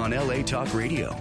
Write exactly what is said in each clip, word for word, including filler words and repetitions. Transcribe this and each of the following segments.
on L A Talk Radio.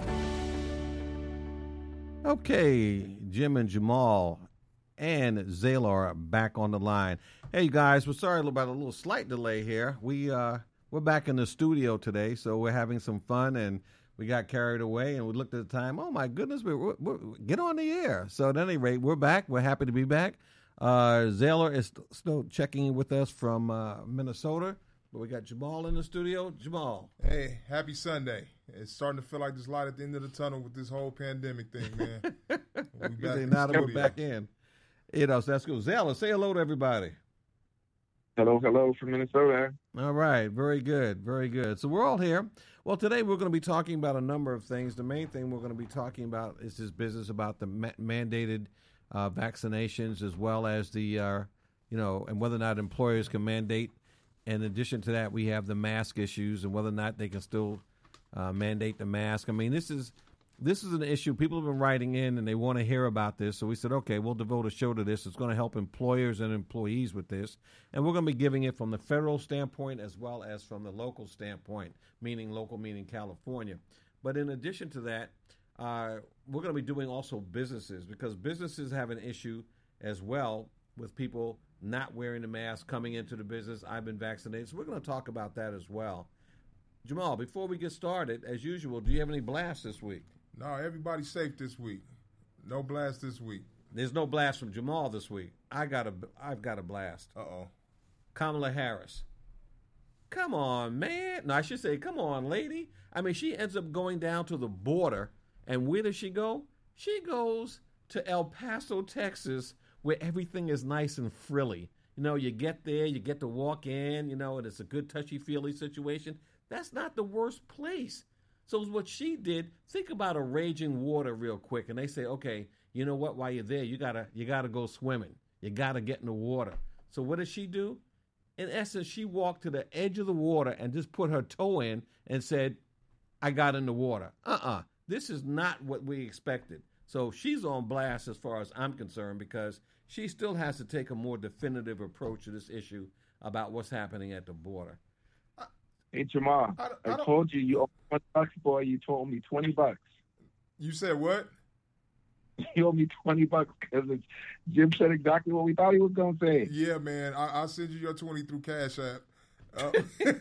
Okay, Jim and Jamal and Zayla are back on the line. Hey, you guys, we're sorry about a little slight delay here. We, uh, we're back in the studio today, so we're having some fun, and we got carried away, and we looked at the time. Oh, my goodness, we're, we're, we're, get on the air. So at any rate, we're back. We're happy to be back. Uh, Zayla is st- still checking in with us from uh, Minnesota, but we got Jamal in the studio. Jamal. Hey, happy Sunday. It's starting to feel like there's light at the end of the tunnel with this whole pandemic thing, man. We back in now the that we're studio. back in. You know, so that's good. Zayla, say hello to everybody. Hello, hello from Minnesota. All right, very good, very good. So we're all here. Well, today we're going to be talking about a number of things. The main thing we're going to be talking about is this business about the ma- mandated uh, vaccinations, as well as the, uh, you know, and whether or not employers can mandate. In addition to that, we have the mask issues and whether or not they can still uh, mandate the mask. I mean, this is this is an issue. People have been writing in and they want to hear about this. So we said, okay, we'll devote a show to this. It's going to help employers and employees with this. And we're going to be giving it from the federal standpoint as well as from the local standpoint, meaning local, meaning California. But in addition to that, uh, we're going to be doing also businesses, because businesses have an issue as well with people not wearing the mask, coming into the business. I've been vaccinated. So we're going to talk about that as well. Jamal, before we get started, as usual, do you have any blasts this week? No, everybody's safe this week. No blast this week. There's no blast from Jamal this week. I got a, I've got a blast. Uh-oh. Kamala Harris. Come on, man. No, I should say, come on, lady. I mean, she ends up going down to the border, and where does she go? She goes to El Paso, Texas, where everything is nice and frilly. You know, you get there, you get to walk in, you know, and it's a good touchy-feely situation. That's not the worst place. So what she did, think about a raging water real quick, and they say, okay, you know what, while you're there, you gotta you gotta go swimming. You gotta get in the water. So what does she do? In essence, she walked to the edge of the water and just put her toe in and said, I got in the water. Uh-uh. This is not what we expected. So she's on blast as far as I'm concerned, because she still has to take a more definitive approach to this issue about what's happening at the border. Hey, Jamal, I, I, I don't- told you you owe me one bucks, boy. You told me twenty bucks. You said what? You owe me twenty bucks because Jim said exactly what we thought he was going to say. Yeah, man. I, I'll send you your twenty through Cash App. Uh,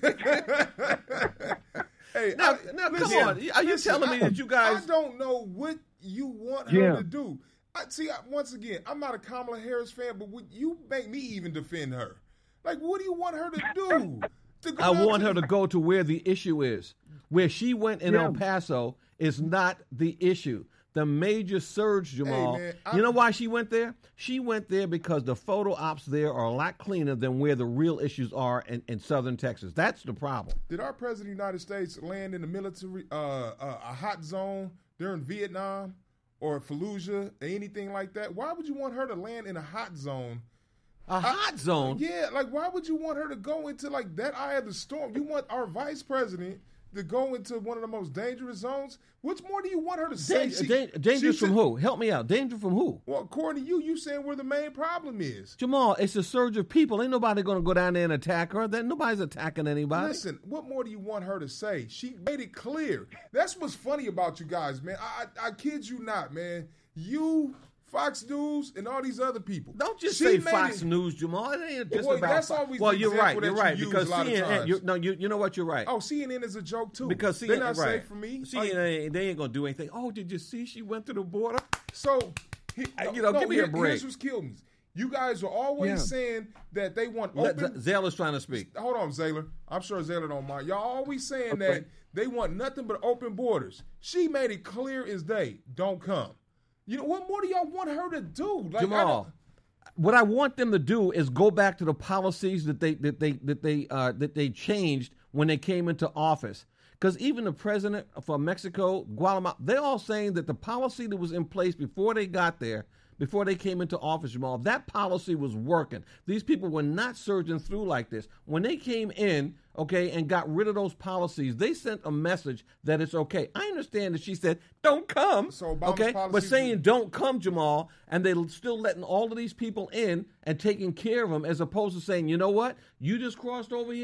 hey, Now, I, now listen, come on. Are you listen, telling me I, that you guys... I don't know what you want her Yeah. to do. I, see, I, once again, I'm not a Kamala Harris fan, but would you make me even defend her? Like, what do you want her to do? To go I out want to- her to go to where the issue is. Where she went in Yeah. El Paso is not the issue. The major surge, Jamal. man, I- you know why she went there? She went there because the photo ops there are a lot cleaner than where the real issues are in, in southern Texas. That's the problem. Did our president of the United States land in the military, uh, uh, a hot zone during Vietnam or Fallujah or anything like that? Why would you want her to land in a hot zone? A hot zone? Yeah, like why would you want her to go into like that eye of the storm? You want our vice president to go into one of the most dangerous zones? What more do you want her to say? Dan- She- dan- dangerous she from said- who? Help me out. Danger from who? Well, according to you, you saying where the main problem is. Jamal, it's a surge of people. Ain't nobody going to go down there and attack her. That nobody's attacking anybody. Listen, what more do you want her to say? She made it clear. That's what's funny about you guys, man. I, I, I kid you not, man. You, Fox News, and all these other people. Don't just She say made Fox it- News, Jamal. It ain't just Well, about. that's Fo- always well, the you're example right. that You're you right use because a lot of C N N. times. You, no, you you know what? You're right. Oh, C N N is a joke too. Because they're C N N, not right. safe for me. C N N, they ain't gonna do anything. Oh, did you see she went to the border? So, he, Uh, you know, give me a here- break. Here's what's killed me. You guys are always Yeah. saying that they want Let- open. Zayla's trying to speak. Hold on, Zayler. I'm sure Zayler don't mind. Y'all always saying Okay. that they want nothing but open borders. She made it clear as day. Don't come. You know what more do y'all want her to do? Like, I Jamal, don't- what I want them to do is go back to the policies that they that they that they uh, that they changed when they came into office. Because even the president for Mexico, Guatemala, they're all saying that the policy that was in place before they got there, before they came into office, Jamal, that policy was working. These people were not surging through like this. When they came in, okay, and got rid of those policies, they sent a message that it's okay. I understand that she said, don't come, So Obama's okay, but policies saying were- don't come, Jamal, and they're still letting all of these people in and taking care of them as opposed to saying, you know what, you just crossed over here,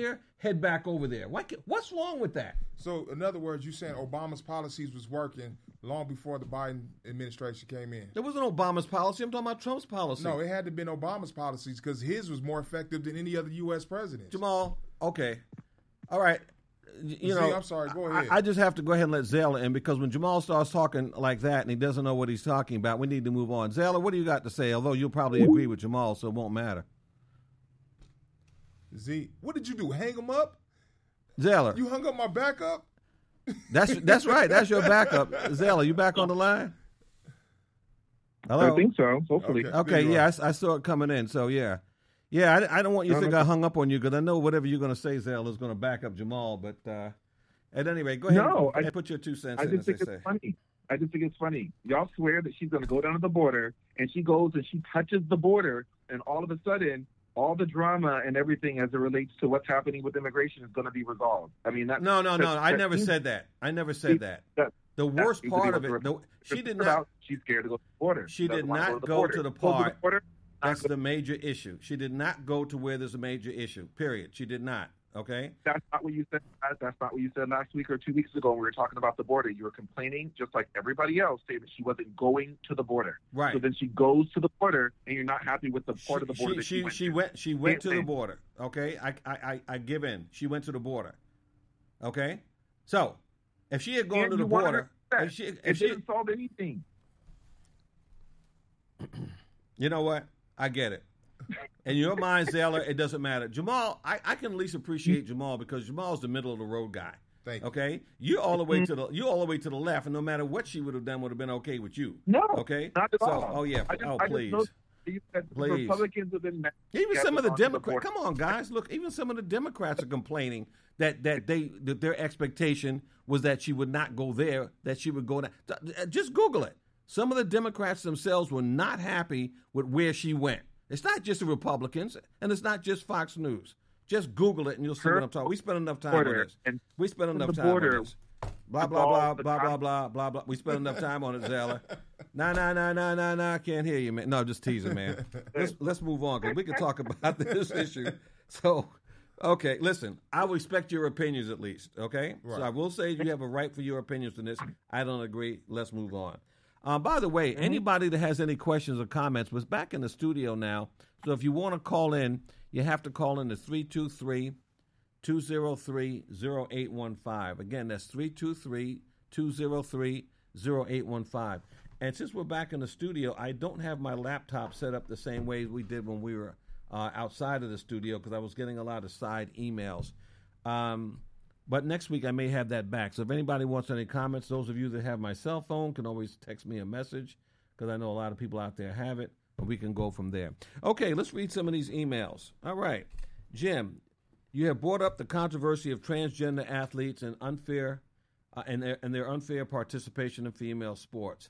head back over there. What, what's wrong with that? So, in other words, you're saying Obama's policies was working long before the Biden administration came in? There wasn't Obama's policy. I'm talking about Trump's policy. No, it had to have been Obama's policies because his was more effective than any other U S president. Jamal, okay. All right. You Z, know, I'm sorry. Go ahead. I, I just have to go ahead and let Zayla in because when Jamal starts talking like that and he doesn't know what he's talking about, we need to move on. Zayla, what do you got to say? Although you'll probably agree with Jamal, so it won't matter. Z, what did you do? Hang him up? Zayla. You hung up my backup? That's that's right. That's your backup. Zayla, you back on the line? Hello? I think so, hopefully. Okay. Okay, yeah, I, I saw it coming in. So, yeah. Yeah, I, I don't want you to think I hung up on you because I know whatever you're going to say, Zayla, is going to back up Jamal. But uh, at any rate, go ahead No, and I- put your two cents I in, just as think they it's say. funny. I just think it's funny. Y'all swear that she's going to go down to the border, and she goes and she touches the border, and all of a sudden, all the drama and everything as it relates to what's happening with immigration is going to be resolved. I mean, that No, no, no. that- I that never seems- said that. I never said that. that- The that worst seems to be part what of the it, the, she did about. not. She's scared to go to the border. She doesn't did wanna not the go border. to the Go to part. border. That's the major issue. She did not go to where there's a major issue. Period. She did not. Okay. That's not what you said. That's not what you said last week or two weeks ago when we were talking about the border. You were complaining, just like everybody else, saying that she wasn't going to the border. Right. So then she goes to the border, and you're not happy with the part of the border she, that she, she went she to. went. She went to the Same thing. border. Okay. I, I, I, I give in. She went to the border. Okay. So, if she had gone And to the you wanted border, her to do if she, that. if It she, didn't solve anything. you know what? I get it. In your mind, Zayla, it doesn't matter. Jamal, I, I can at least appreciate Jamal because Jamal's the middle of the road guy. Thank you. Okay, you all the way to the you all the way to the left, and no matter what she would have done, would have been okay with you. No, Okay, not at so, all. oh yeah, I just, oh I just please, know that you said the Please. Republicans have been mad. even some of the Gathered onto the Democrats. border. Come on, guys, look, even some of the Democrats are complaining that that they that their expectation was that she would not go there, that she would go down. Just Google it. Some of the Democrats themselves were not happy with where she went. It's not just the Republicans, and it's not just Fox News. Just Google it, and you'll see Her what I'm talking. We spent enough time on border this. and We spent enough the time border on this. Blah blah blah involves the blah blah con- blah blah blah. We spent enough time on it, Zayla. Nah nah nah nah nah nah. Can't hear you, man. No, just teasing, man. Let's let's move on because we can talk about this issue. So, okay, listen. I respect your opinions at least. Okay, Right. so I will say you have a right for your opinions in this. I don't agree. Let's move on. Um, by the way, anybody that has any questions or comments was back in the studio now. So if you want to call in, you have to call in to three two three, two zero three, zero eight one five. Again, that's three two three, two zero three, zero eight one five. And since we're back in the studio, I don't have my laptop set up the same way we did when we were uh, outside of the studio because I was getting a lot of side emails. Um, but next week I may have that back. So if anybody wants any comments, those of you that have my cell phone can always text me a message because I know a lot of people out there have it, and we can go from there. Okay, let's read some of these emails. All right. Jim, you have brought up the controversy of transgender athletes and unfair uh, and, their, and their unfair participation in female sports.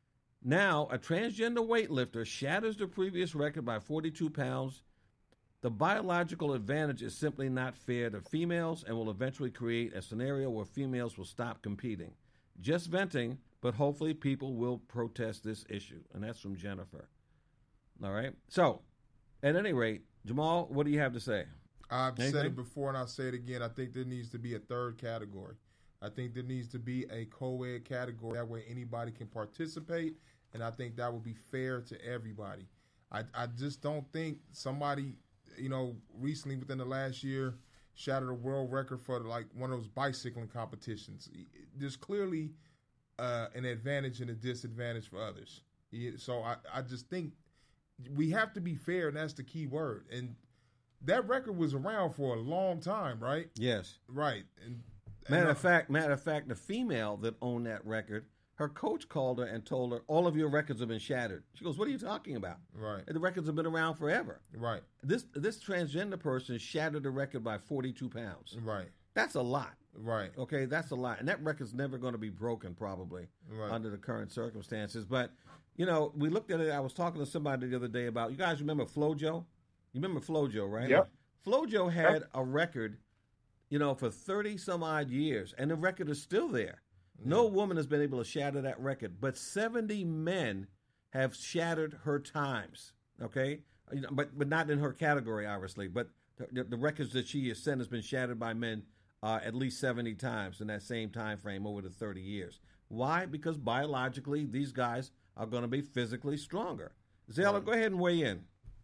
Now, a transgender weightlifter shatters the previous record by forty-two pounds. The biological advantage is simply not fair to females and will eventually create a scenario where females will stop competing. Just venting, but hopefully people will protest this issue. And that's from Jennifer. All right. So, at any rate, Jamal, what do you have to say? I've said Anything? it before and I'll say it again. I think there needs to be a third category. I think there needs to be a co-ed category. That way anybody can participate, and I think that would be fair to everybody. I, I just don't think somebody, you know, recently within the last year shattered a world record for like one of those bicycling competitions. There's clearly uh, an advantage and a disadvantage for others. Yeah, So I, I just think we have to be fair, and that's the key word. And that record was around for a long time, right? Yes. Right. And, and Matter uh, of fact, matter of fact, the female that owned that record, her coach called her and told her, all of your records have been shattered. She goes, what are you talking about? Right. The records have been around forever. Right. This this transgender person shattered the record by forty-two pounds. Right. That's a lot. Right. Okay, that's a lot. And that record's never going to be broken, probably, Right. under the current circumstances. But, you know, we looked at it. I was talking to somebody the other day about, you guys remember FloJo? You remember FloJo, right? Yep. FloJo had a record, you know, for thirty some odd years, and the record is still there. No woman has been able to shatter that record, but seventy men have shattered her times, okay? You know, but but not in her category, obviously. But the, the records that she has set has been shattered by men uh, at least seventy times in that same time frame over the thirty years. Why? Because biologically, these guys are going to be physically stronger. Zayla, go ahead and weigh in.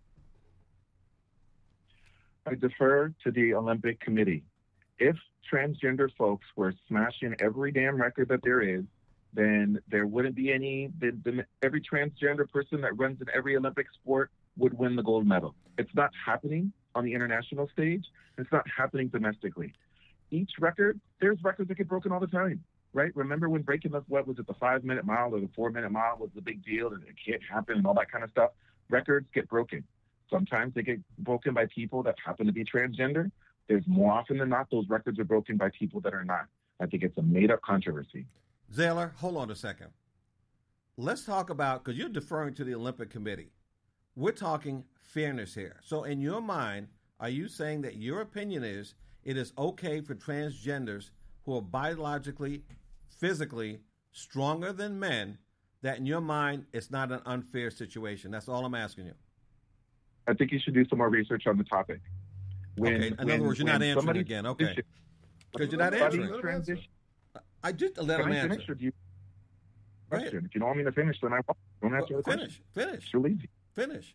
I defer to the Olympic Committee. If transgender folks were smashing every damn record that there is, then there wouldn't be any, the, the, every transgender person that runs in every Olympic sport would win the gold medal. It's not happening on the international stage. It's not happening domestically. Each record, there's records that get broken all the time, right? Remember when breaking the, what was it, the five-minute mile or the four-minute mile was the big deal and it can't happen and all that kind of stuff? Records get broken. Sometimes they get broken by people that happen to be transgender. There's more often than not, those records are broken by people that are not. I think it's a made-up controversy. Zayla, hold on a second. Let's talk about, because you're deferring to the Olympic Committee. We're talking fairness here. So in your mind, are you saying that your opinion is it is okay for transgenders who are biologically, physically stronger than men, that in your mind it's not an unfair situation? That's all I'm asking you. I think you should do some more research on the topic. When, okay, in when, other words, you're not answering again. Okay. Because you're not answering. Transition. I just let Can him I answer. finish? Or do you question? If you don't want me to finish, then I won't. Don't answer the question. Finish. Finish. It's real easy. Finish.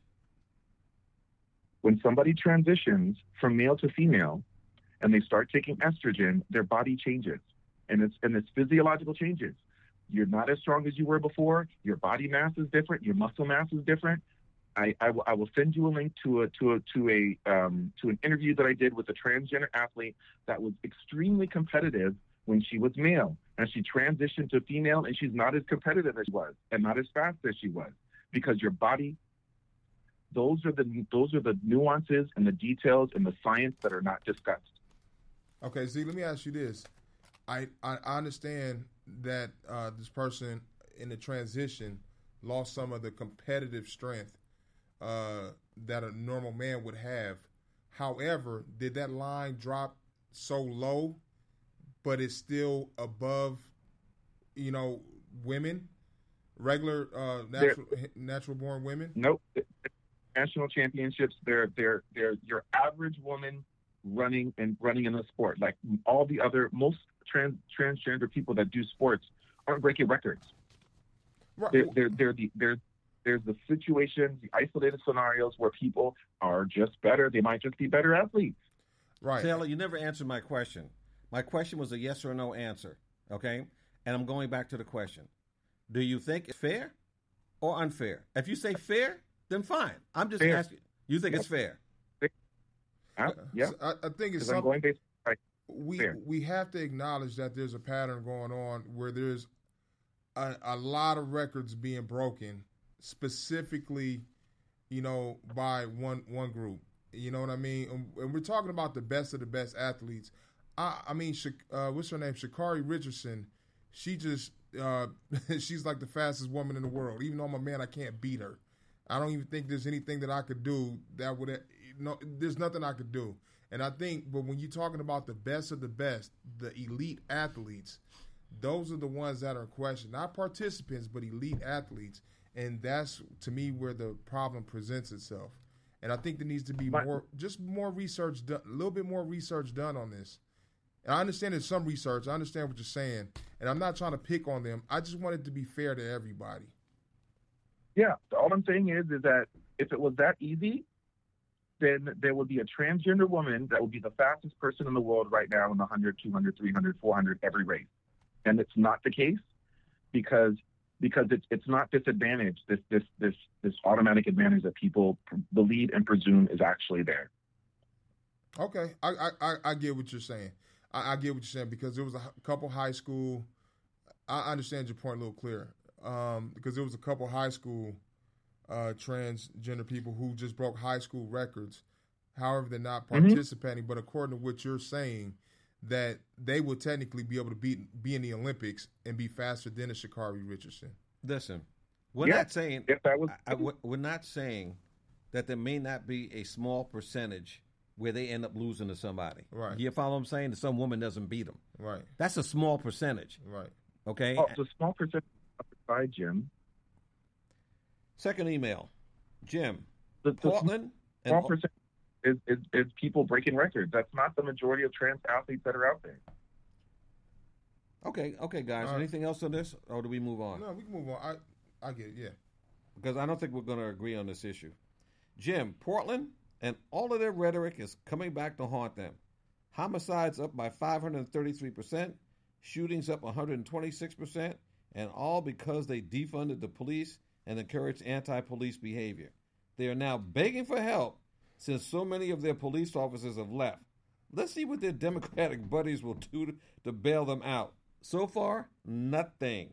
When somebody transitions from male to female and they start taking estrogen, their body changes. And it's and it's physiological changes. You're not as strong as you were before. Your body mass is different. Your muscle mass is different. I, I, will, I will send you a link to a to a to a um, to an interview that I did with a transgender athlete that was extremely competitive when she was male, and she transitioned to female, and she's not as competitive as she was, and not as fast as she was, because your body. Those are the those are the nuances and the details and the science that are not discussed. Okay, see, let me ask you this. I I, I understand that uh, this person in the transition lost some of the competitive strength uh, that a normal man would have. However, did that line drop so low, but it's still above, you know, women, regular uh, natural natural born women? Nope. National championships, they're they're they're your average woman running and running in the sport. Like all the other most trans transgender people that do sports aren't breaking records. Right. They're, they're, they're the, they're, there's the situations, the isolated scenarios where people are just better. They might just be better athletes. Right. Taylor, you never answered my question. My question was a yes or no answer, okay? And I'm going back to the question. Do you think it's fair or unfair? If you say fair, then fine. I'm just fair. asking. You think Yep. it's fair? Uh, yeah. I, I think it's I'm something. going based right. we Fair. we have to acknowledge that there's a pattern going on where there's a, a lot of records being broken, specifically, you know, by one one group. You know what I mean? And, and we're talking about the best of the best athletes. I, I mean, uh, what's her name? Sha'Carri Richardson. She just uh, she's like the fastest woman in the world. Even though I'm a man, I can't beat her. I don't even think there's anything that I could do that would. No, there's nothing I could do. And I think, but when you're talking about the best of the best, the elite athletes, those are the ones that are in question. Not participants, but elite athletes. And that's, to me, where the problem presents itself. And I think there needs to be But, more, just more research done, a little bit more research done on this. And I understand there's some research. I understand what you're saying. And I'm not trying to pick on them. I just want it to be fair to everybody. Yeah. All I'm saying is, is that if it was that easy, then there would be a transgender woman that would be the fastest person in the world right now in the one hundred, two hundred, three hundred, four hundred, every race. And it's not the case because because it's it's not this advantage, this this this this automatic advantage that people p- believe and presume is actually there. Okay, I I, I get what you're saying. I, I get what you're saying because there was a couple high school. I understand your point a little clearer um, because there was a couple high school uh, transgender people who just broke high school records. However, they're not participating. Mm-hmm. But according to what you're saying, that they will technically be able to be be in the Olympics and be faster than a Sha'Carri Richardson. Listen, we're Yeah, not saying if that was- I, I, we're not saying that there may not be a small percentage where they end up losing to somebody. Right. You follow what I'm saying? That some woman doesn't beat them. Right. That's a small percentage. Right. Okay. Oh, it's a small percentage by Jim. Second email, Jim. The, the Portland and small percentage is, is, is people breaking records. That's not the majority of trans athletes that are out there. Okay, okay, guys. All right. Anything else on this, or do we move on? No, we can move on. I, I get it, yeah. Because I don't think we're going to agree on this issue. Jim, Portland and all of their rhetoric is coming back to haunt them. Homicides up by five hundred thirty-three percent, shootings up one hundred twenty-six percent, and all because they defunded the police and encouraged anti-police behavior. They are now begging for help since so many of their police officers have left. Let's see what their Democratic buddies will do to, to bail them out. So far, nothing.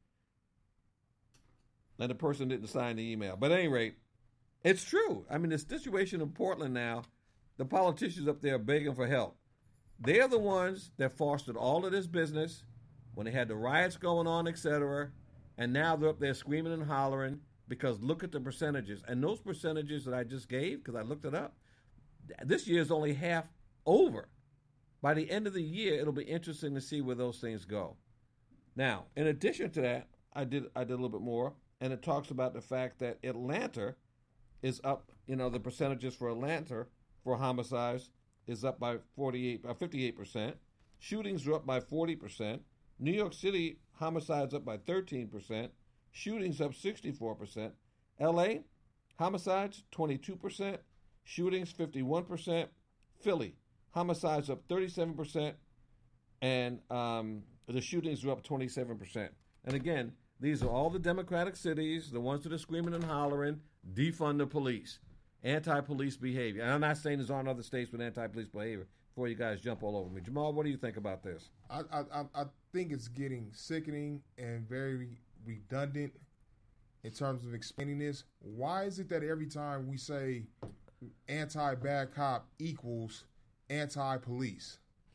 And the person didn't sign the email. But at any rate, it's true. I mean, the situation in Portland now, the politicians up there are begging for help. They're the ones that fostered all of this business when they had the riots going on, et cetera. And now they're up there screaming and hollering because look at the percentages. And those percentages that I just gave, because I looked it up, this year is only half over. By the end of the year, it'll be interesting to see where those things go. Now, in addition to that, I did I did a little bit more, and it talks about the fact that Atlanta is up, you know, the percentages for Atlanta for homicides is up by forty-eight, uh, fifty-eight percent. Shootings are up by forty percent. New York City homicides up by thirteen percent. Shootings up sixty-four percent. L A homicides twenty-two percent. Shootings fifty-one percent. Philly homicides up thirty-seven percent. And um, the shootings are up twenty-seven percent. And again, these are all the Democratic cities, the ones that are screaming and hollering, defund the police, anti-police behavior. And I'm not saying there's aren't other states with anti-police behavior before you guys jump all over me. Jamal, what do you think about this? I, I, I think it's getting sickening and very redundant in terms of explaining this. Why is it that every time we say anti-bad cop equals anti-police?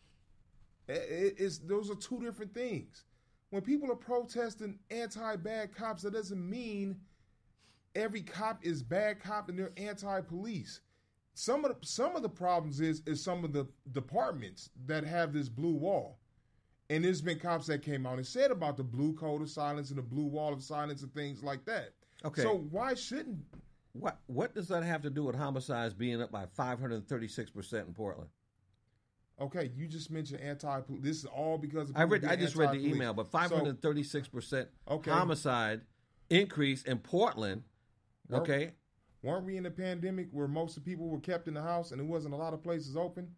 It, it's, those are two different things. When people are protesting anti-bad cops, that doesn't mean every cop is bad cop and they're anti-police. Some of the, some of the problems is is some of the departments that have this blue wall. And there's been cops that came out and said about the blue code of silence and the blue wall of silence and things like that. Okay. So why shouldn't... What what does that have to do with homicides being up by five hundred thirty-six percent in Portland? Okay, you just mentioned anti-police. This is all because of I read. I just read the anti-police. email, but five hundred thirty-six percent okay. homicide increase in Portland. Weren't- Okay, Weren't we in the pandemic where most of the people were kept in the house and there wasn't a lot of places open?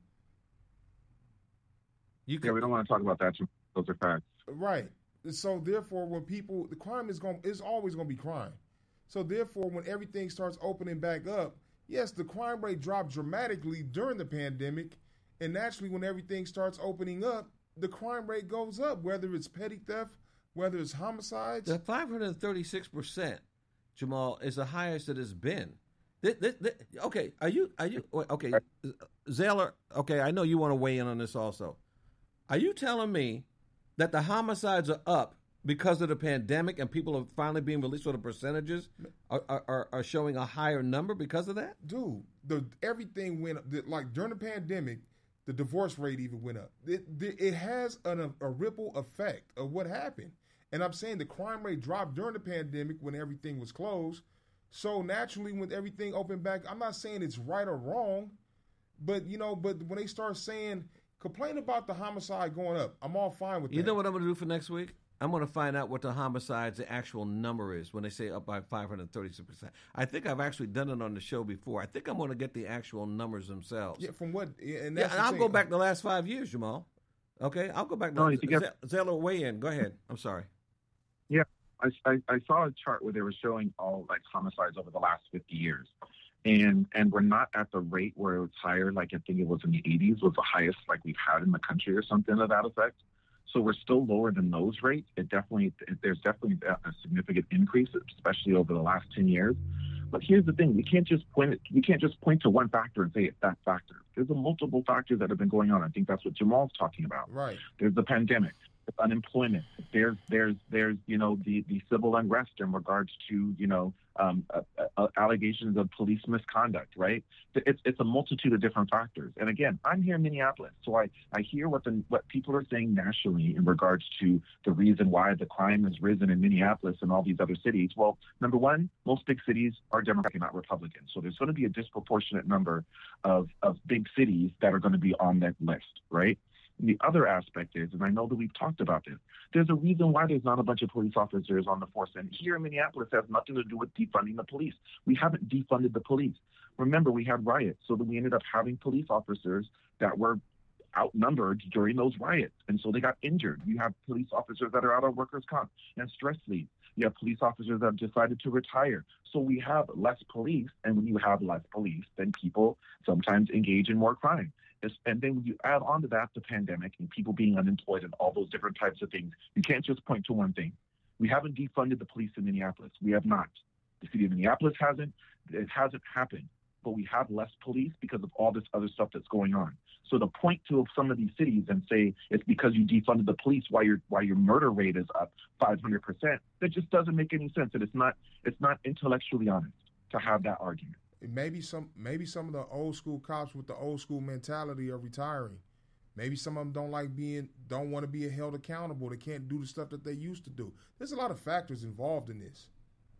you Yeah, can. we don't want to talk about that. Those are facts. Right. So therefore, when people, the crime is going, is always going to be crime. So therefore, when everything starts opening back up, yes, the crime rate dropped dramatically during the pandemic, and naturally, when everything starts opening up, the crime rate goes up. Whether it's petty theft, whether it's homicides. The five hundred thirty-six percent, Jamal, is the highest it has been. Th- th- th- okay, are you are you okay, Zaylor? Okay, I know you want to weigh in on this also. Are you telling me that the homicides are up because of the pandemic and people are finally being released, so the percentages are, are, are showing a higher number because of that? Dude, the everything went up. The, like during the pandemic, the divorce rate even went up. It, it has an, a, a ripple effect of what happened. And I'm saying the crime rate dropped during the pandemic when everything was closed. So naturally, when everything opened back, I'm not saying it's right or wrong, but you know, but when they start saying, complain about the homicide going up, I'm all fine with that. You know what I'm going to do for next week? I'm going to find out what the homicides, the actual number is when they say up by five hundred thirty-six percent. I think I've actually done it on the show before. I think I'm going to get the actual numbers themselves. Yeah, from what? And Yeah, that's and the I'll thing. go back the last five years, Jamal. Okay, I'll go back. No, To, you think Z- Zeller, weigh in. Go ahead. I'm sorry. Yeah, I, I, I saw a chart where they were showing all like homicides over the last fifty years. And and we're not at the rate where it was higher, like I think it was in the eighties, was the highest like we've had in the country or something to that effect. So we're still lower than those rates. It definitely, there's definitely a significant increase, especially over the last ten years. But here's the thing: we can't just point it, we can't just point to one factor and say it's that factor. There's a multiple factors that have been going on. I think that's what Jamal's talking about. Right. There's the pandemic. There's unemployment. There's there's there's you know the, the civil unrest in regards to you know um, uh, uh, allegations of police misconduct. Right? It's it's a multitude of different factors. And again, I'm here in Minneapolis, so I, I hear what the what people are saying nationally in regards to the reason why the crime has risen in Minneapolis and all these other cities. Well, number one, most big cities are Democratic, not Republican. So there's going to be a disproportionate number of of big cities that are going to be on that list. Right? The other aspect is, and I know that we've talked about this, there's a reason why there's not a bunch of police officers on the force. And here in Minneapolis, it has nothing to do with defunding the police. We haven't defunded the police. Remember, we had riots, so that we ended up having police officers that were outnumbered during those riots, and so they got injured. You have police officers that are out on workers' comp and stress leave. You have police officers that have decided to retire. So we have less police, and when you have less police, then people sometimes engage in more crime. And then when you add on to that the pandemic and people being unemployed and all those different types of things, you can't just point to one thing. We haven't defunded the police in Minneapolis. We have not. The city of Minneapolis hasn't. It hasn't happened. But we have less police because of all this other stuff that's going on. So to point to some of these cities and say it's because you defunded the police why your why your murder rate is up five hundred percent, that just doesn't make any sense. And it's not it's not intellectually honest to have that argument. Maybe some maybe some of the old school cops with the old school mentality are retiring. Maybe some of them don't like being don't want to be held accountable. They can't do the stuff that they used to do. There's a lot of factors involved in this.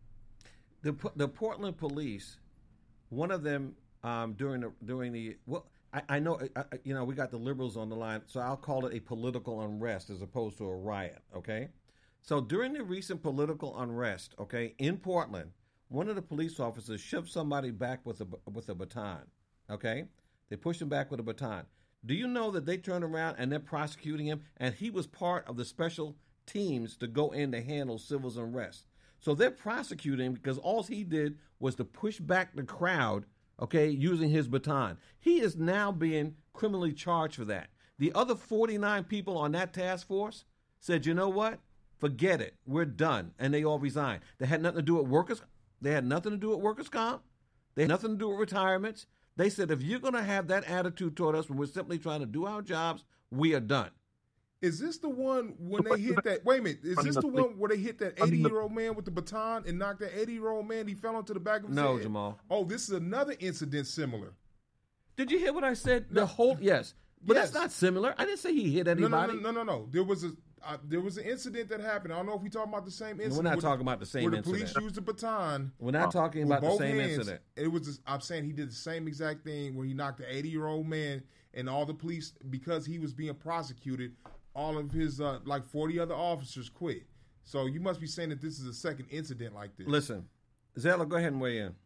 The the Portland police, one of them um, during the during the well, I, I know I, you know we got the liberals on the line, so I'll call it a political unrest as opposed to a riot. Okay, so during the recent political unrest, okay, in Portland, one of the police officers shoved somebody back with a with a baton. Okay, they pushed him back with a baton. Do you know that they turned around and they're prosecuting him, and he was part of the special teams to go in to handle civil unrest. So they're prosecuting him because all he did was to push back the crowd, okay, using his baton. He is now being criminally charged for that. The other forty-nine people on that task force said, you know what? Forget it. We're done. And they all resigned. They had nothing to do with workers. They had nothing to do with workers' comp. They had nothing to do with retirements. They said, if you're going to have that attitude toward us when we're simply trying to do our jobs, we are done. Is this the one when they hit that? Wait a minute. Is this the one where they hit that eighty-year-old man with the baton and knocked that eighty-year-old man? He fell onto the back of his no, head. No, Jamal. Oh, this is another incident similar. Did you hear what I said? No. The whole yes, but yes. That's not similar. I didn't say he hit anybody. No, no, no, no, no. no. There was a uh, there was an incident that happened. I don't know if we talking about the same incident. We're not talking about the same where incident. Where the police used the baton. We're not talking about the same hands. incident. It was. Just, I'm saying he did the same exact thing where he knocked the eighty-year-old man and all the police because he was being prosecuted. All of his, uh, like forty other officers quit. So you must be saying that this is a second incident like this. Listen, Zella, go ahead and weigh in.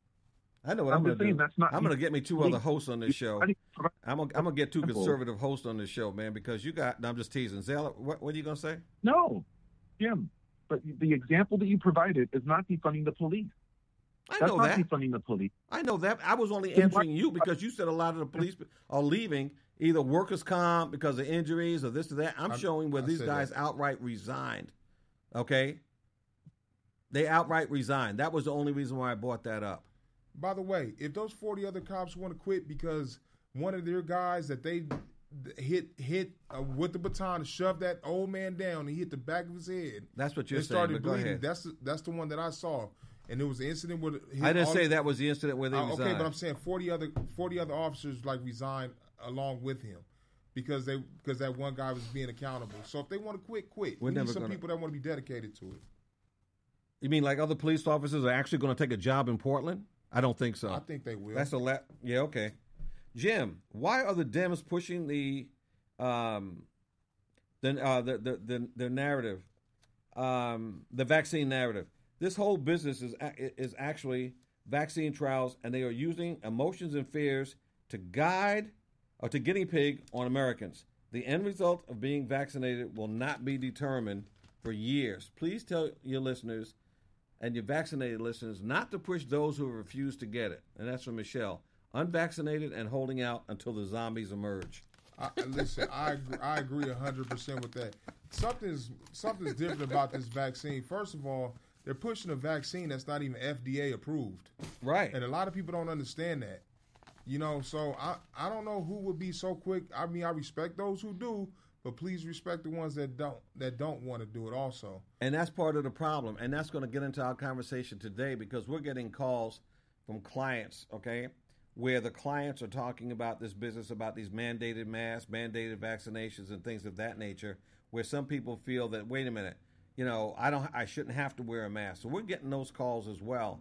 I know what I'm, I'm going to do. That's not I'm going to get me two other hosts on this show. I'm going I'm to get two conservative hosts on this show, man, because you got, no, I'm just teasing. Zella, what, what are you going to say? No, Jim, but the example that you provided is not defunding the police. I That's know not that. defunding the police. I know that. I was only answering you because you said a lot of the police are leaving either workers' comp because of injuries or this or that. I'm I, showing where I these guys that. outright resigned. Okay? They outright resigned. That was the only reason why I brought that up. By the way, if those forty other cops want to quit because one of their guys that they hit hit uh, with the baton and shoved that old man down and he hit the back of his head. That's what you're saying. Started bleeding. Go ahead. That's the, that's the one that I saw. And there was an incident where I didn't say that was the incident where they uh, resigned. Okay, but I'm saying forty other forty other officers like resigned along with him because they because that one guy was being accountable. So if they want to quit, quit. We're we need some gonna... people that want to be dedicated to it. You mean like other police officers are actually going to take a job in Portland? I don't think so. I think they will. That's a lot. Yeah, okay. Jim, why are the Dems pushing the um the uh, the, the the the narrative, um the vaccine narrative? This whole business is is actually vaccine trials, and they are using emotions and fears to guide or to guinea pig on Americans. The end result of being vaccinated will not be determined for years. Please tell your listeners and your vaccinated listeners not to push those who refuse to get it. And that's from Michelle. Unvaccinated and holding out until the zombies emerge. I, listen, I agree, I agree one hundred percent with that. Something's something's different about this vaccine. First of all, they're pushing a vaccine that's not even F D A approved. Right. And a lot of people don't understand that. You know, so I, I don't know who would be so quick. I mean, I respect those who do, but please respect the ones that don't that don't want to do it also. And that's part of the problem. And that's going to get into our conversation today because we're getting calls from clients, okay, where the clients are talking about this business, about these mandated masks, mandated vaccinations, and things of that nature, where some people feel that, wait a minute, you know, I don't, I shouldn't have to wear a mask. So we're getting those calls as well.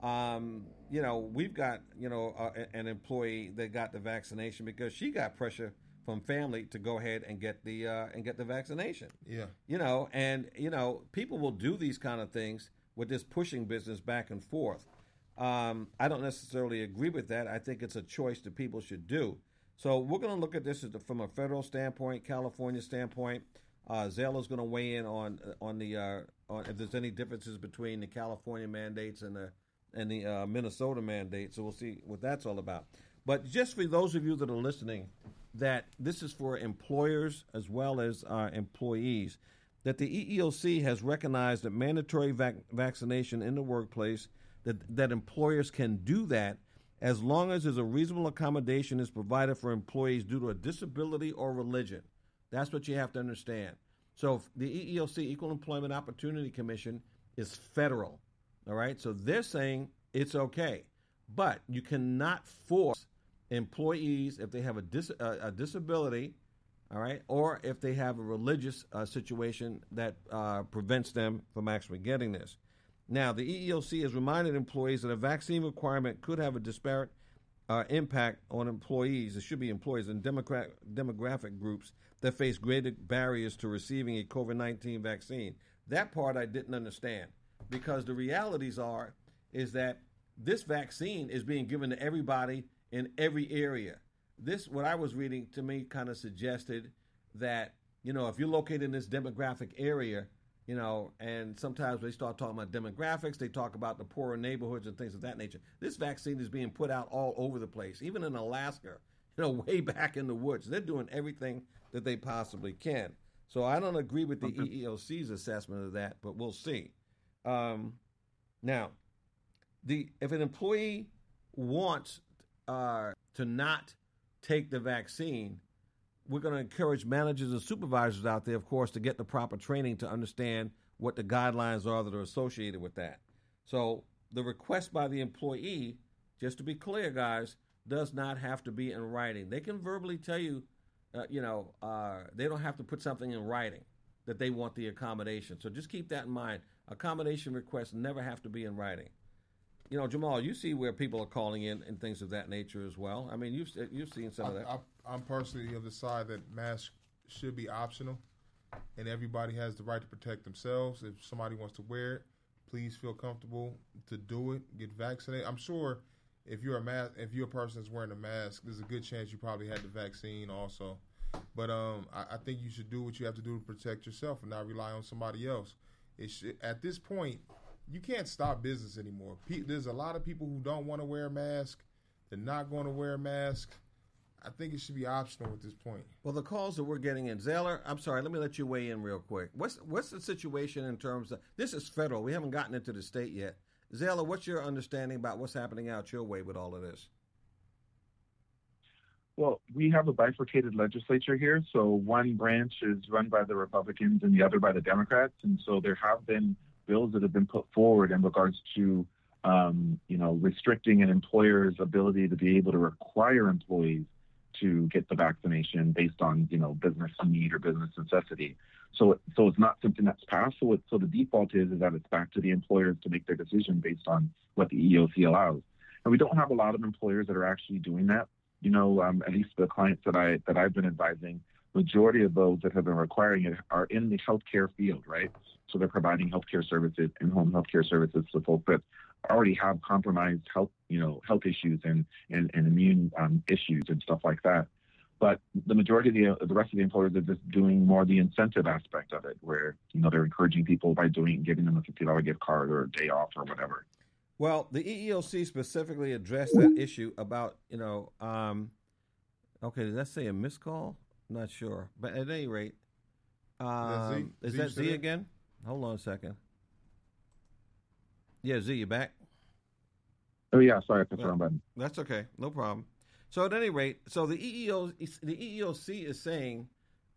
Um, you know, we've got, you know, uh, an employee that got the vaccination because she got pressure from family to go ahead and get the uh, and get the vaccination. Yeah. You know, and you know, people will do these kind of things with this pushing business back and forth. Um, I don't necessarily agree with that. I think it's a choice that people should do. So we're going to look at this from a federal standpoint, California standpoint. Uh, Zell is going to weigh in on on the uh, on if there's any differences between the California mandates and the and the uh, Minnesota mandate. So we'll see what that's all about. But just for those of you that are listening, that this is for employers as well as uh, employees, that the E E O C has recognized that mandatory vac- vaccination in the workplace, that, that employers can do that as long as there's a reasonable accommodation is provided for employees due to a disability or religion. That's what you have to understand. So the E E O C, Equal Employment Opportunity Commission, is federal. All right, so they're saying it's okay, but you cannot force employees if they have a, dis- a, a disability, all right, or if they have a religious uh, situation that uh, prevents them from actually getting this. Now, the E E O C has reminded employees that a vaccine requirement could have a disparate uh, impact on employees. It should be employees in democrat- demographic groups that face greater barriers to receiving a COVID nineteen vaccine. That part I didn't understand. Because the realities are is that this vaccine is being given to everybody in every area. This, what I was reading to me, kind of suggested that, you know, if you're located in this demographic area, you know, and sometimes they start talking about demographics, they talk about the poorer neighborhoods and things of that nature. This vaccine is being put out all over the place, even in Alaska, you know, way back in the woods. They're doing everything that they possibly can. So I don't agree with the E E O C's assessment of that, but we'll see. Um, now, the if an employee wants uh, to not take the vaccine, we're going to encourage managers and supervisors out there, of course, to get the proper training to understand what the guidelines are that are associated with that. So the request by the employee, just to be clear, guys, does not have to be in writing. They can verbally tell you, uh, you know, uh, they don't have to put something in writing that they want the accommodation. So just keep that in mind. Accommodation requests never have to be in writing. You know, Jamal, you see where people are calling in and things of that nature as well. I mean, you've you've seen some I, of that. I, I'm personally of the side that masks should be optional, and everybody has the right to protect themselves. If somebody wants to wear it, please feel comfortable to do it. Get vaccinated. I'm sure if you're a mask, if you're a person that's wearing a mask, there's a good chance you probably had the vaccine also. But um, I, I think you should do what you have to do to protect yourself and not rely on somebody else. It should, at this point, you can't stop business anymore. Pe- there's a lot of people who don't want to wear a mask. They're not going to wear a mask. I think it should be optional at this point. Well, the calls that we're getting in, Zaylor, I'm sorry, let me let you weigh in real quick. What's what's the situation in terms of, this is federal. We haven't gotten into the state yet. Zaylor, what's your understanding about what's happening out your way with all of this? Well, we have a bifurcated legislature here. So one branch is run by the Republicans and the other by the Democrats. And so there have been bills that have been put forward in regards to, um, you know, restricting an employer's ability to be able to require employees to get the vaccination based on, you know, business need or business necessity. So, so it's not something that's passed. So, it, so the default is, is that it's back to the employers to make their decision based on what the E E O C allows. And we don't have a lot of employers that are actually doing that. You know, um, at least the clients that I that I've been advising, majority of those that have been requiring it are in the healthcare field, right? So they're providing healthcare services, in-home healthcare services to folks that already have compromised health, you know, health issues and and, and immune um, issues and stuff like that. But the majority of the the rest of the employers are just doing more the incentive aspect of it, where you know they're encouraging people by doing giving them a fifty dollars gift card or a day off or whatever. Well, the E E O C specifically addressed that issue about, you know, um, okay, did that say a missed call? I'm not sure. But at any rate, um, is that Z again? Hold on a second. Yeah, Z, you back? Oh, yeah, sorry, I pressed the wrong button. That's okay, no problem. So at any rate, so the E E O, the E E O C is saying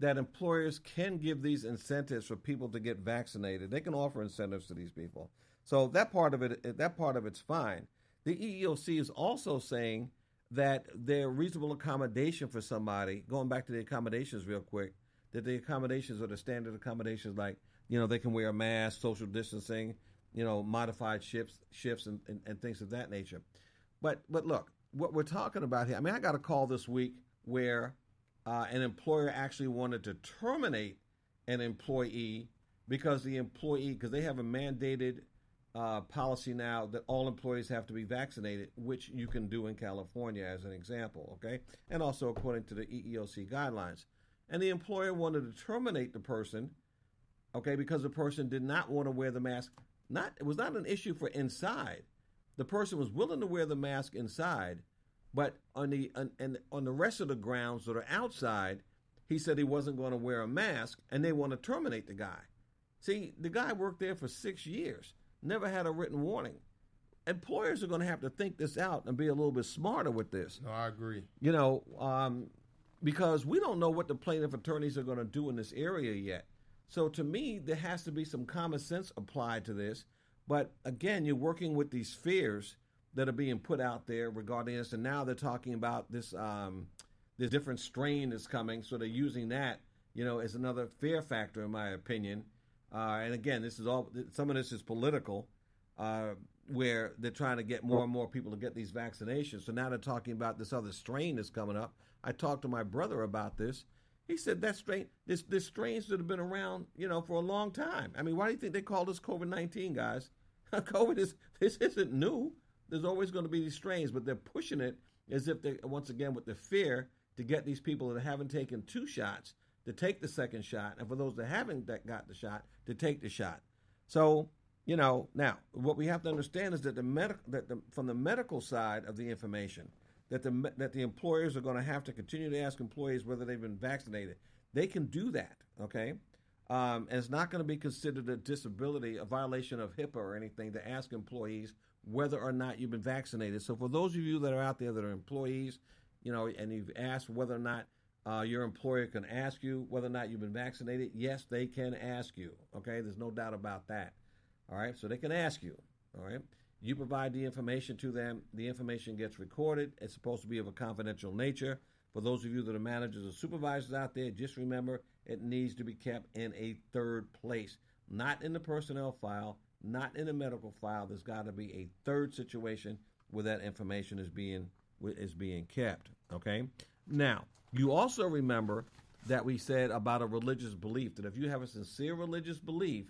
that employers can give these incentives for people to get vaccinated. They can offer incentives to these people. So that part of it, that part of it's fine. The E E O C is also saying that their reasonable accommodation for somebody, going back to the accommodations real quick, that the accommodations are the standard accommodations, like, you know, they can wear a mask, social distancing, you know, modified shifts, shifts and, and, and things of that nature. But but look, what we're talking about here, I mean, I got a call this week where uh, an employer actually wanted to terminate an employee because the employee, because they have a mandated uh, policy now that all employees have to be vaccinated, which you can do in California as an example, okay? And also according to the E E O C guidelines. And the employer wanted to terminate the person, okay, because the person did not want to wear the mask. Not it was not an issue for inside. The person was willing to wear the mask inside, but on the on, and on the rest of the grounds that are outside, he said he wasn't going to wear a mask, and they want to terminate the guy. See, the guy worked there for six years, never had a written warning. Employers are going to have to think this out and be a little bit smarter with this. No, I agree. You know, um, because we don't know what the plaintiff attorneys are going to do in this area yet. So to me, there has to be some common sense applied to this. But again, you're working with these fears that are being put out there regarding this, and now they're talking about this um, this different strain that's coming. So they're using that, you know, as another fear factor, in my opinion. Uh, and again, this is all some of this is political, uh, where they're trying to get more and more people to get these vaccinations. So now they're talking about this other strain that's coming up. I talked to my brother about this. He said that strain, this this strains that have been around, you know, for a long time. I mean, why do you think they call this COVID nineteen, guys? COVID is this isn't new. There's always going to be these strains, but they're pushing it as if they, once again, with the fear to get these people that haven't taken two shots to take the second shot, and for those that haven't that got the shot to take the shot. So, you know, now what we have to understand is that the medical that the, from the medical side of the information, that the that the employers are going to have to continue to ask employees whether they've been vaccinated. They can do that, okay? Um, and it's not going to be considered a disability, a violation of HIPAA or anything to ask employees whether or not you've been vaccinated. So for those of you that are out there that are employees, you know, and you've asked whether or not uh, your employer can ask you whether or not you've been vaccinated, yes, they can ask you, okay? There's no doubt about that, all right? So they can ask you, all right? You provide the information to them. The information gets recorded. It's supposed to be of a confidential nature. For those of you that are managers or supervisors out there, just remember it needs to be kept in a third place, not in the personnel file, not in the medical file. There's got to be a third situation where that information is being is being kept, okay? Now, you also remember that we said about a religious belief, that if you have a sincere religious belief,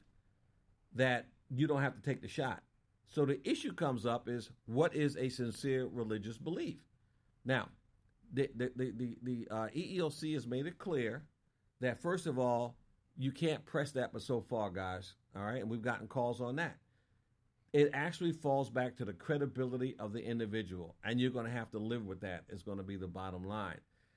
that you don't have to take the shot. So the issue comes up is, what is a sincere religious belief? Now, the the the, the, the uh, E E O C has made it clear that, first of all, you can't press that but so far, guys, all right? And we've gotten calls on that. It actually falls back to the credibility of the individual, and you're going to have to live with that. It's going to be the bottom line.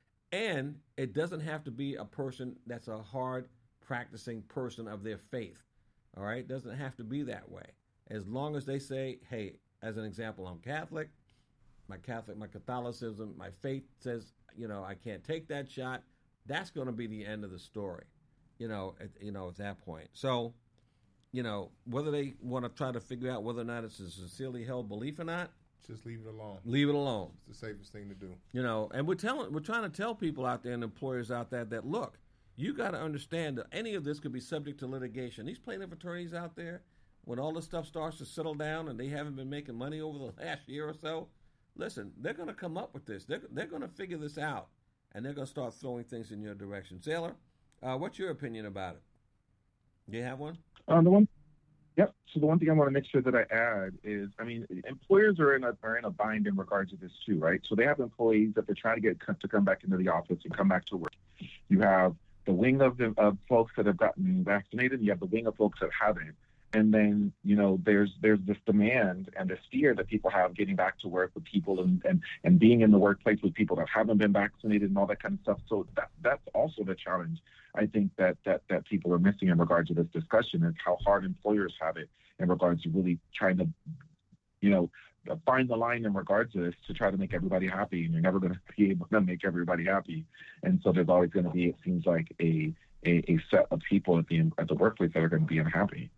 And it doesn't have to be a person that's a hard practicing person of their faith, all right? It doesn't have to be that way. As long as they say, hey, as an example, I'm Catholic, my Catholic, my Catholicism, my faith says, you know, I can't take that shot, that's going to be the end of the story, you know, at, you know, at that point. So, you know, whether they want to try to figure out whether or not it's a sincerely held belief or not, just leave it alone. Leave it alone. It's the safest thing to do. You know, and we're telling, we're trying to tell people out there and employers out there that, look, you got to understand that any of this could be subject to litigation. These plaintiff attorneys out there, when all this stuff starts to settle down and they haven't been making money over the last year or so, listen, they're going to come up with this. They're, they're going to figure this out, and they're going to start throwing things in your direction. Sailor, uh, what's your opinion about it? Do you have one? Um, the one, yep. So the one thing I want to make sure that I add is, I mean, employers are in a are in a bind in regards to this too, right? So they have employees that they're trying to get to come back into the office and come back to work. You have the wing of the of folks that have gotten vaccinated. You have the wing of folks that haven't. And then, you know, there's there's this demand and this fear that people have getting back to work with people and, and, and being in the workplace with people that haven't been vaccinated and all that kind of stuff. So that that's also the challenge, I think, that, that, that people are missing in regards to this discussion, is how hard employers have it in regards to really trying to, you know, find the line in regards to this to try to make everybody happy, and you're never going to be able to make everybody happy. And so there's always going to be, it seems like, a, a, a set of people at the at the workplace that are going to be unhappy.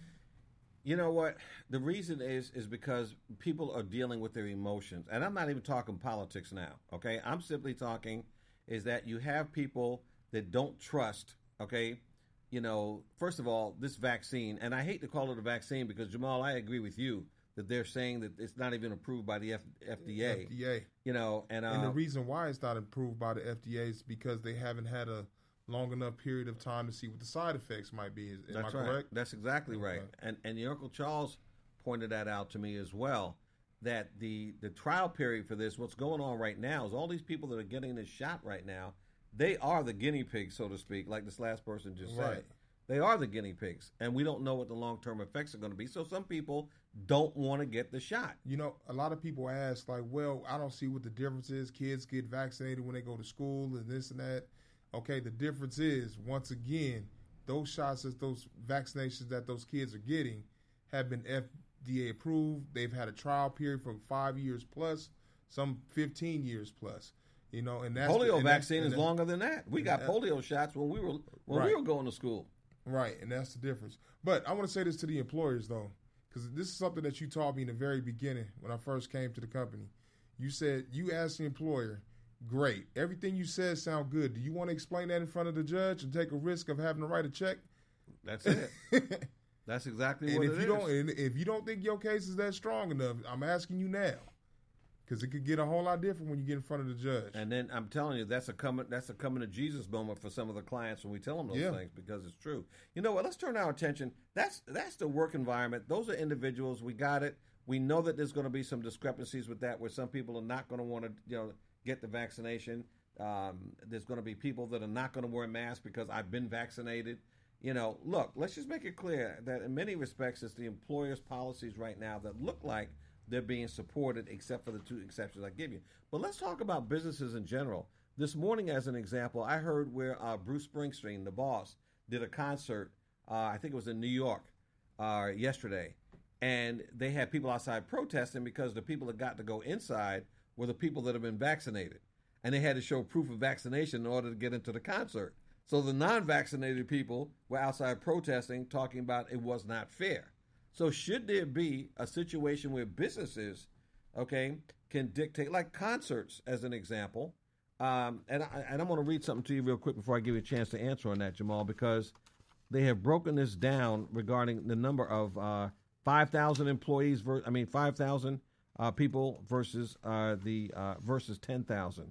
You know what? The reason is is because people are dealing with their emotions. And I'm not even talking politics now, okay? I'm simply talking is that you have people that don't trust, okay? You know, first of all, this vaccine, and I hate to call it a vaccine because, Jamal, I agree with you that they're saying that it's not even approved by the F- FDA. F D A. You know, and, uh, and the reason why it's not approved by the F D A is because they haven't had a long enough period of time to see what the side effects might be. Is, am That's I right. correct? That's exactly right. Okay. And and your Uncle Charles pointed that out to me as well, that the, the trial period for this, what's going on right now is all these people that are getting this shot right now, they are the guinea pigs, so to speak, like this last person just said. Right. They are the guinea pigs, and we don't know what the long-term effects are going to be. So some people don't want to get the shot. You know, a lot of people ask, like, well, I don't see what the difference is. Kids get vaccinated when they go to school and this and that. Okay, the difference is, once again, those shots, that those vaccinations that those kids are getting have been F D A approved. They've had a trial period for five years plus, some fifteen years plus. You know, and that's polio and vaccine that's, is and that, longer than that. We got that, polio shots when we were when right. we were going to school. Right, and that's the difference. But I want to say this to the employers, though, because this is something that you taught me in the very beginning when I first came to the company. You said, you asked the employer, great, everything you said sound good. Do you want to explain that in front of the judge and take a risk of having to write a check? That's it. That's exactly and what if it you is. Don't, and if you don't think your case is that strong enough, I'm asking you now. Because it could get a whole lot different when you get in front of the judge. And then I'm telling you, that's a coming that's a coming to Jesus moment for some of the clients when we tell them those yeah. things, because it's true. You know what? Let's turn our attention. That's that's the work environment. Those are individuals. We got it. We know that there's going to be some discrepancies with that, where some people are not going to want to, you know, get the vaccination. Um, there's going to be people that are not going to wear masks because I've been vaccinated. You know, look, let's just make it clear that in many respects, it's the employer's policies right now that look like they're being supported, except for the two exceptions I give you. But let's talk about businesses in general. This morning, as an example, I heard where uh, Bruce Springsteen, the boss, did a concert, uh, I think it was in New York uh, yesterday, and they had people outside protesting because the people that got to go inside were the people that have been vaccinated, and they had to show proof of vaccination in order to get into the concert. So the non-vaccinated people were outside protesting, talking about it was not fair. So should there be a situation where businesses, okay, can dictate, like concerts as an example, um, and, I, and I'm going to read something to you real quick before I give you a chance to answer on that, Jamal, because they have broken this down regarding the number of uh, five thousand employees, ver- I mean five thousand uh, people versus uh, the uh, versus ten thousand.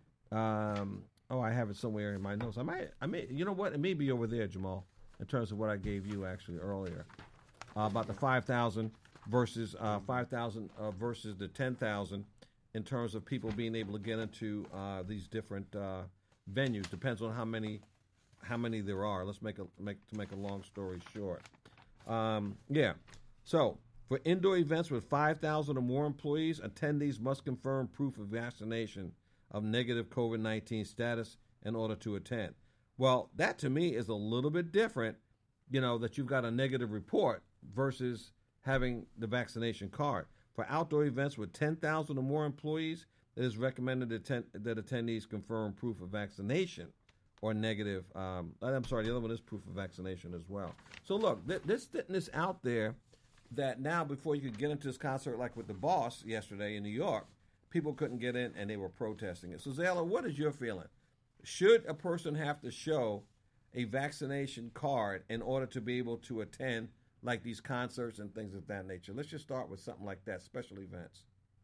Um, oh, I have it somewhere in my notes. I might, I may, you know what? It may be over there, Jamal, in terms of what I gave you actually earlier. Uh, about the five thousand versus uh, five thousand uh, versus the ten thousand in terms of people being able to get into uh, these different uh, venues. Depends on how many how many there are. Let's make a make to make a long story short. Um, yeah. So for indoor events with five thousand or more employees, attendees must confirm proof of vaccination of negative COVID nineteen status in order to attend. Well, that to me is a little bit different. You know, that you've got a negative report versus having the vaccination card. For outdoor events with ten thousand or more employees, it is recommended attend- that attendees confirm proof of vaccination or negative. Um, I'm sorry, the other one is proof of vaccination as well. So look, th- this fitness out there that now before you could get into this concert, like with the boss yesterday in New York, people couldn't get in and they were protesting it. So Zayla, what is your feeling? Should a person have to show a vaccination card in order to be able to attend like these concerts and things of that nature? Let's just start with something like that, special events.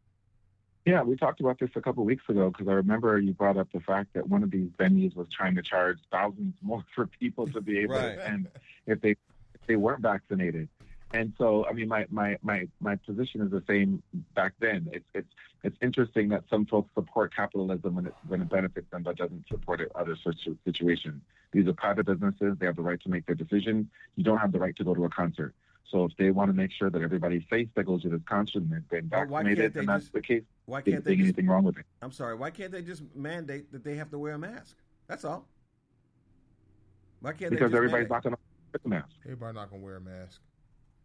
Yeah, we talked about this a couple of weeks ago because I remember you brought up the fact that one of these venues was trying to charge thousands more for people to be able Right. to attend if they if they weren't vaccinated. And so, I mean, my, my, my, my position is the same back then. It's it's it's interesting that some folks support capitalism when it when it benefits them, but doesn't support it other situ- situations. These are private businesses; they have the right to make their decisions. You don't have the right to go to a concert. So if they want to make sure that everybody's safe that goes to this concert and they've been Well, why can't vaccinated, they then that's just- the case. Why They can't don't they think just, anything wrong with it? I'm sorry, why can't they just mandate that they have to wear a mask? That's all. Why can't Because they just everybody's mandate? not going to wear a mask. Everybody not going to wear a mask.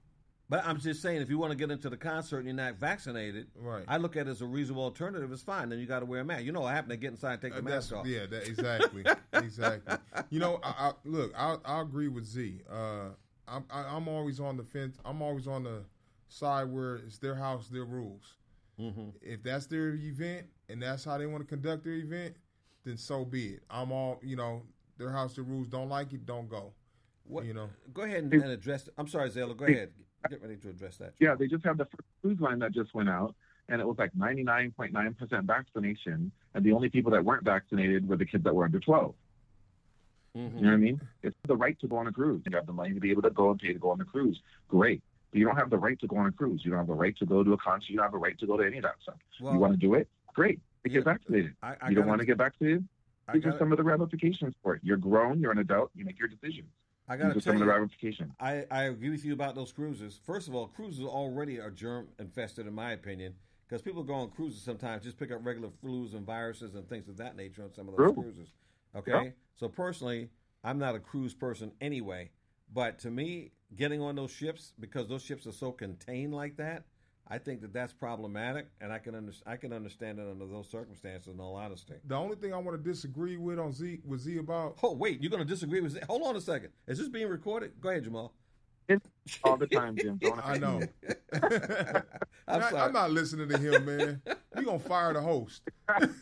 But I'm just saying, if you want to get into the concert and you're not vaccinated, Right. I look at it as a reasonable alternative. It's fine. Then you got to wear a mask. You know what happened? They get inside and take the Uh, mask that's- off. Yeah, that, exactly, exactly. You know, I, I, look, I, I agree with Z. Uh, I'm, I, I'm always on the fence. I'm always on the side where it's their house, their rules. Mm-hmm. If that's their event and that's how they want to conduct their event, then so be it. I'm all, you know, their house, their rules. Don't like it, don't go. What, You know, Go ahead and, and address. I'm sorry, Zayla. Go ahead. Get ready to address that. Yeah, they just had the first cruise line that just went out, and it was like ninety-nine point nine percent vaccination, and the only people that weren't vaccinated were the kids that were under twelve. Mm-hmm. You know what I mean? It's the right to go on a cruise. You have the money to be able to go and pay to go on the cruise. Great. But you don't have the right to go on a cruise. You don't have the right to go to a concert. You don't have the right to go to any of that stuff. Well, you want to do it? Great. But yeah, get vaccinated. I, I you don't gotta- want to get vaccinated? I These are gotta- some of the ramifications for it. You're grown. You're an adult. You make your decisions. I These got are to some tell of the you, ramifications. I, I agree with you about those cruises. First of all, cruises already are germ infested, in my opinion, because people go on cruises sometimes just pick up regular flus and viruses and things of that nature on some of those True. cruises. Okay, Yeah. so personally, I'm not a cruise person anyway, but to me, getting on those ships because those ships are so contained like that, I think that that's problematic, and I can under, I can understand it under those circumstances. In all honesty. the only thing I want to disagree with on Z with Z about. Oh wait, you're going to disagree with? Hold on a second. Is this being recorded? Go ahead, Jamal. All the time, Jim. Don't I know. I'm I, sorry. I'm not listening to him, man. We gonna fire the host.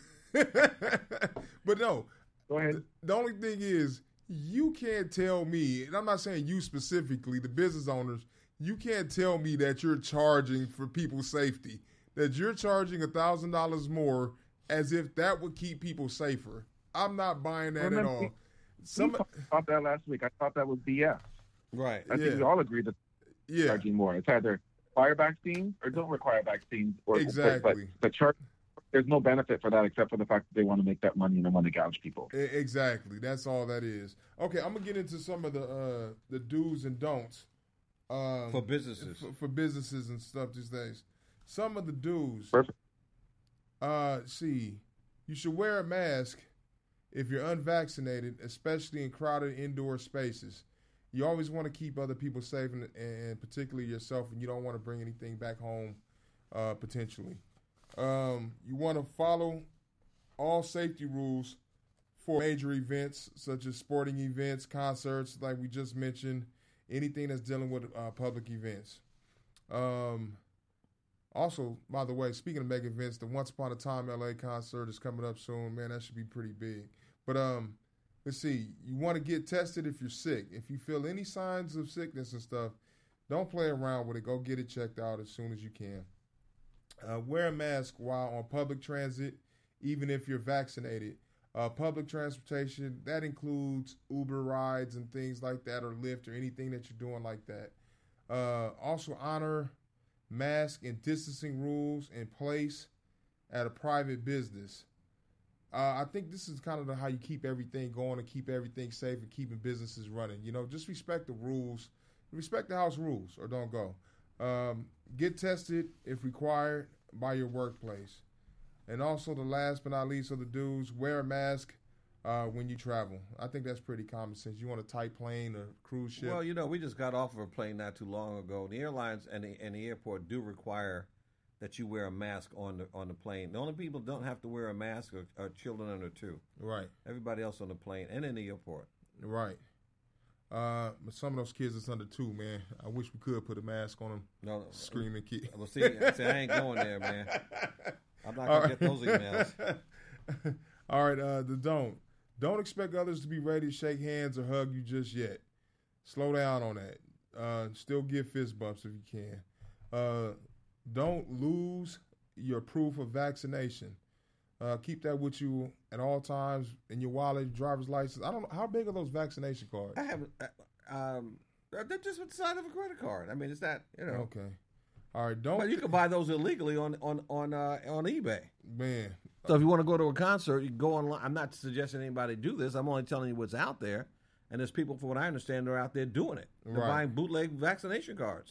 But no, Go ahead. the only thing is you can't tell me, and I'm not saying you specifically, the business owners, you can't tell me that you're charging for people's safety, that you're charging a thousand dollars more as if that would keep people safer. I'm not buying that Well, at then all. we- Some, we talked about that last week. I thought that was B S. Right. I Yeah. think we all agree that they're yeah, charging more. It's either require vaccines or don't require vaccines. Or, Exactly. But, but the chart, there's no benefit for that except for the fact that they want to make that money and they want to gouge people. e- exactly. That's all that is. Okay, I'm gonna get into some of the uh, the do's and don'ts um, For businesses. for, for businesses and stuff these days. Some of the do's. Perfect. Uh, see, you should wear a mask if you're unvaccinated, especially in crowded indoor spaces. You always want to keep other people safe, and, and particularly yourself, and you don't want to bring anything back home, uh, potentially. Um, you want to follow all safety rules for major events, such as sporting events, concerts, like we just mentioned, anything that's dealing with uh, public events. Um, also, by the way, speaking of mega events, the Once Upon a Time L A concert is coming up soon. Man, that should be pretty big. But um, let's see. You want to get tested if you're sick. If you feel any signs of sickness and stuff, don't play around with it. Go get it checked out as soon as you can. Uh, wear a mask while on public transit, even if you're vaccinated. Uh, public transportation, that includes Uber rides and things like that, or Lyft, or anything that you're doing like that. Uh, also, honor mask and distancing rules in place at a private business. Uh, I think this is kind of the, how you keep everything going and keep everything safe and keeping businesses running. You know, just respect the rules, respect the house rules, or don't go. Um, get tested if required by your workplace. And also, the last but not least of the dudes, wear a mask uh, when you travel. I think that's pretty common sense. You want a tight plane or cruise ship. Well, you know, we just got off of a plane not too long ago. The airlines and the, and the airport do require that you wear a mask on the on the plane. The only people that don't have to wear a mask are, are children under two. Right, Everybody else on the plane and in the airport. right. Uh, but some of those kids that's under two, man, I wish we could put a mask on them. No, no. Screaming kid. Well, see, see, I ain't going there, man. I'm not gonna get those emails. All right, uh, the don't. Don't expect others to be ready to shake hands or hug you just yet. Slow down on that. Uh, still give fist bumps if you can. Uh, don't lose your proof of vaccination. Uh, keep that with you at all times in your wallet, driver's license. I don't know. How big are those vaccination cards? I haven't. uh, Um, they're just with the side of a credit card. I mean, it's not, you know. Okay. All right. Don't. But you can buy those illegally on on on uh, on eBay. Man. So if you want to go to a concert, you can go online. I'm not suggesting anybody do this. I'm only telling you what's out there. And there's people, from what I understand, they're out there doing it. They're Right. buying bootleg vaccination cards.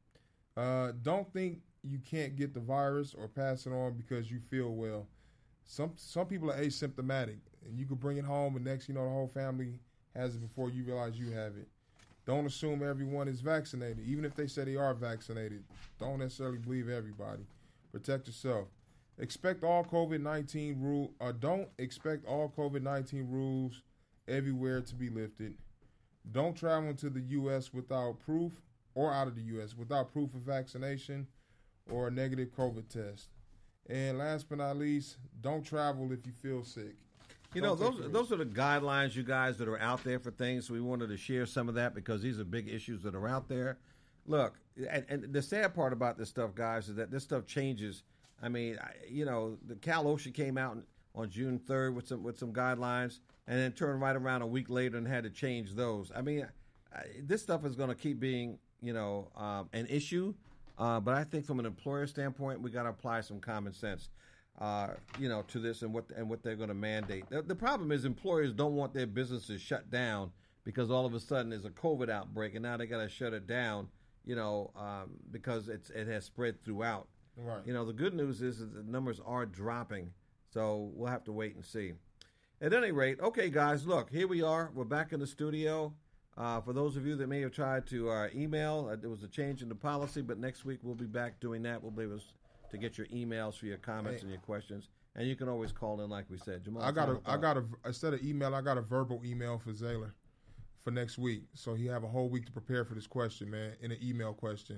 Uh, don't think you can't get the virus or pass it on because you feel well. Some some people are asymptomatic, and you could bring it home, and next you know the whole family has it before you realize you have it. don't assume everyone is vaccinated. Even if they say they are vaccinated, don't necessarily believe everybody. Protect yourself. Expect all COVID nineteen rule. Uh, don't expect all COVID nineteen rules everywhere to be lifted. Don't travel into the U S without proof, or out of the U S without proof of vaccination or a negative COVID test. And last but not least, don't travel if you feel sick. You know, those those are the guidelines, you guys, that are out there for things. So we wanted to share some of that because these are big issues that are out there. Look, and, and the sad part about this stuff, guys, is that this stuff changes. I mean, I, you know, the Cal OSHA came out on June third with some with some guidelines, and then turned right around a week later and had to change those. I mean, I, this stuff is going to keep being, you know, um, an issue. Uh, but I think from an employer standpoint, we got to apply some common sense. Uh, you know, to this and what and what they're going to mandate. The, the problem is employers don't want their businesses shut down because all of a sudden there's a COVID outbreak and now they got to shut it down. You know, um, because it's it has spread throughout. Right. You know, the good news is that the numbers are dropping, so we'll have to wait and see. At any rate, okay, guys, look, here we are. We're back in the studio. Uh, for those of you that may have tried to uh, email, uh, there was a change in the policy, but next week we'll be back doing that. We'll be able to to get your emails for your comments hey. and your questions, and you can always call in, like we said. Jamal, I got a, I got a, instead of email, I got a verbal email for Zaylor for next week, so he have a whole week to prepare for this question, man, in an email question.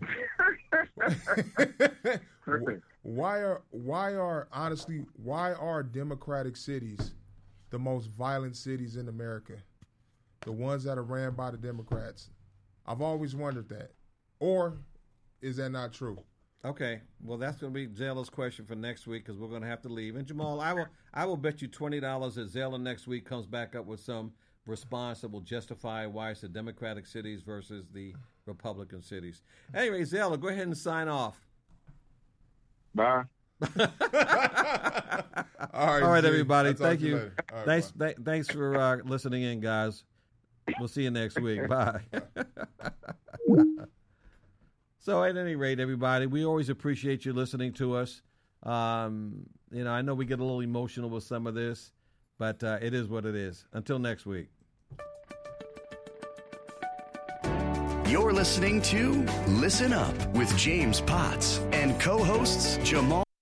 Perfect. Why are, why are, honestly, why are Democratic cities the most violent cities in America? The ones that are ran by the Democrats. I've always wondered that. Or is that not true? Okay, well, that's going to be Zaylor's question for next week because we're going to have to leave. And Jamal, I will I will bet you twenty dollars that Zaylor next week comes back up with some response that will justify why it's the Democratic cities versus the Republican cities. Anyway, Zaylor, go ahead and sign off. Bye. All right, All right, G. everybody. I'll Thank you. you. Later. All right, thanks, th- thanks for uh, listening in, guys. We'll see you next week. Bye. So at any rate, everybody, we always appreciate you listening to us. Um, you know, I know we get a little emotional with some of this, but uh, it is what it is. Until next week. You're listening to Listen Up with James Potts and co-hosts Jamal